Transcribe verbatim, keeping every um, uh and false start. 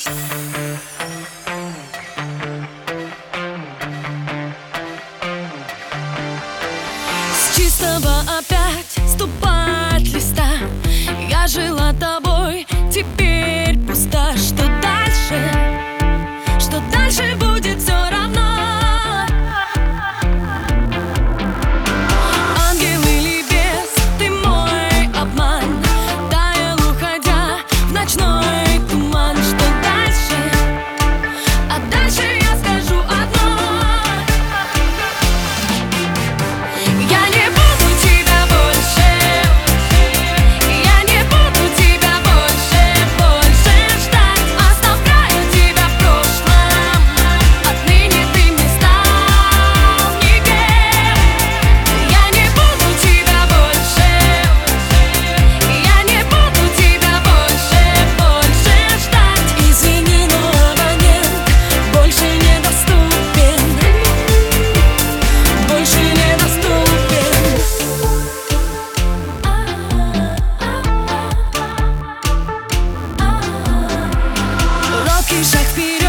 С чистого опять ступать листа. Я жила тобой, теперь пуста. Что дальше? Что дальше будет, все равно. Ангел или бес, ты мой обман. Таял, уходя в ночной туман. Что дальше? А дальше я скажу одно: я не буду тебя больше, я не буду тебя больше, больше ждать. Оставляю тебя в прошлом, отныне ты мне стал никем. Я не буду тебя больше, я не буду тебя больше, больше ждать. Извини, но абонент больше недоступен, больше недоступен. Робкий шаг вперед.